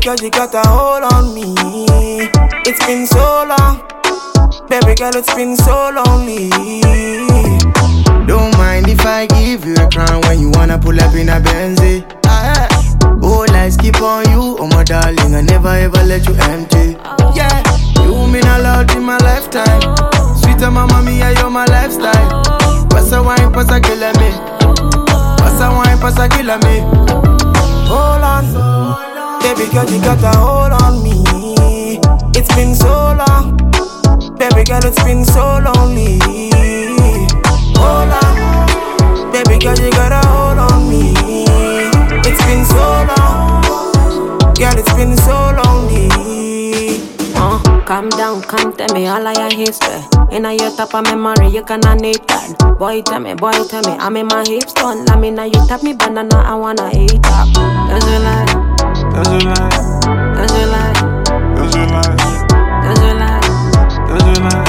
girl, you got a hold on me. It's been so long. Baby girl, it's been so lonely. Don't mind if I give you a crown when you wanna pull up in a Benzie. Oh, lights keep on you, oh my darling, I never ever let you empty. Yeah, you mean a lot in my lifetime. Sweeter mama mia, you're my lifestyle. Passa wine, passa killer me. Passa wine, passa killer me. Hold on, baby girl, you got a hold on me. It's been so long. Baby girl, it's been so lonely. Hold on, baby girl, you got a hold on me. It's been so long, girl, it's been so lonely. Calm down, come tell me all of your history. In your top of memory, you cannot need that. Boy, tell me, I'm in my hips done. I mean, now you tap me banana, I wanna eat up. That's a lie. That's a lie. That's a lie. That's a lie. That's a lie. That's a lie.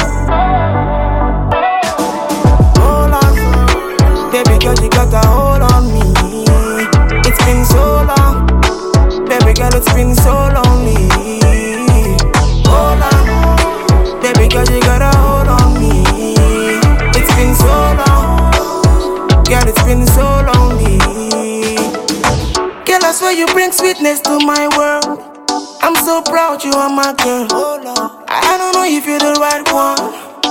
Hold on, baby girl, you got a hold on me. It's been so long, baby girl, it's been so lonely. Hold on, baby girl, you got a hold on me. It's been so long, girl, it's been so lonely. Girl, I swear you bring sweetness to my world. I'm so proud you are my girl. I don't know if you're the right one.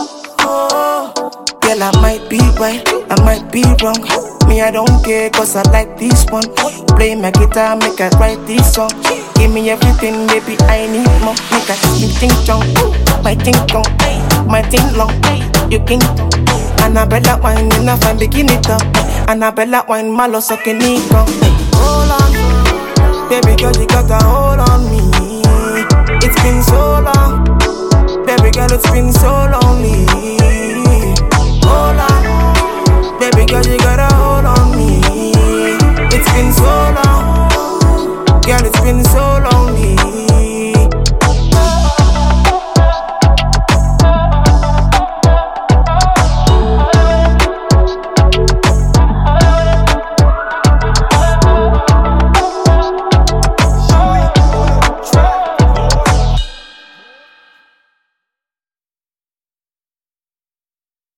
Girl, I might be right, I might be wrong. Me, I don't care, cause I like this one. Play my guitar, make I write this song. Give me everything, baby, I need more. Make I me think strong, my think long, my think long. You king, Annabella wine, in a fan, begin it up. Annabella wine, malo sucking it up. Hold on, baby girl, you got a hold on me. It's been so long, baby girl, it's been so lonely.